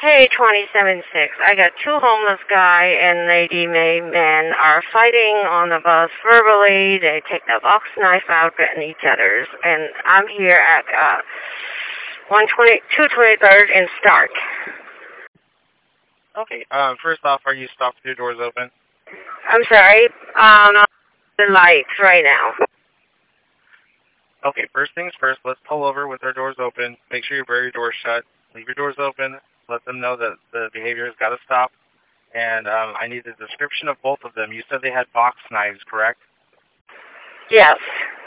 Hey, 27-6. I got two homeless guy and lady man are fighting on the bus verbally. They take the box knife out at each other's. And I'm here at 223rd and Stark. Okay, first off, are you stopped with your doors open? I'm sorry. The lights right now. Okay, first things first, let's pull over with our doors open. Make sure you bury your doors shut. Leave your doors open. Let them know that the behavior has got to stop. And I need a description of both of them. You said they had box knives, correct? Yes.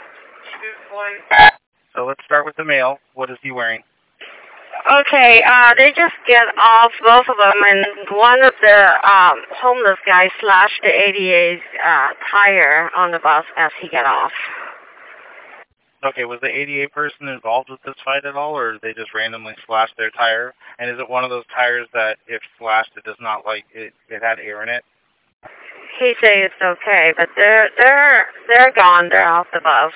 So let's start with the male. What is he wearing? Okay, they just get off, both of them, and one of the homeless guys slashed the ADA's tire on the bus as he got off. Okay, was the ADA person involved with this fight at all, or they just randomly slashed their tire? And is it one of those tires that, if slashed, it does not, like, it had air in it? He say it's okay, but they're gone. They're off the bus.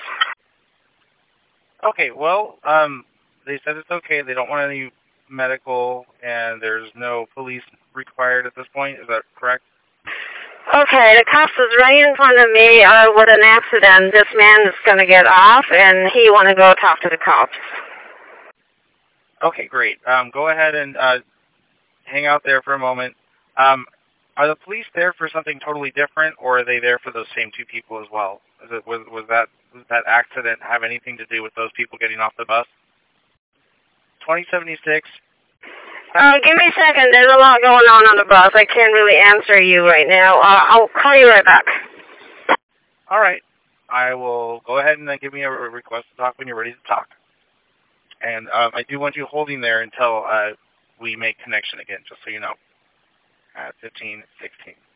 Okay, well, they said it's okay. They don't want any medical, and there's no police required at this point. Is that correct? Okay, the cops is right in front of me with an accident. This man is going to get off, and he want to go talk to the cops. Okay, great. Go ahead and hang out there for a moment. Are the police there for something totally different, or are they there for those same two people as well? Was that accident have anything to do with those people getting off the bus? 2076. Give me a second. There's a lot going on the bus. I can't really answer you right now. I'll call you right back. All right. I will go ahead and then give me a request to talk when you're ready to talk. And I do want you holding there until we make connection again, just so you know. At 15:16.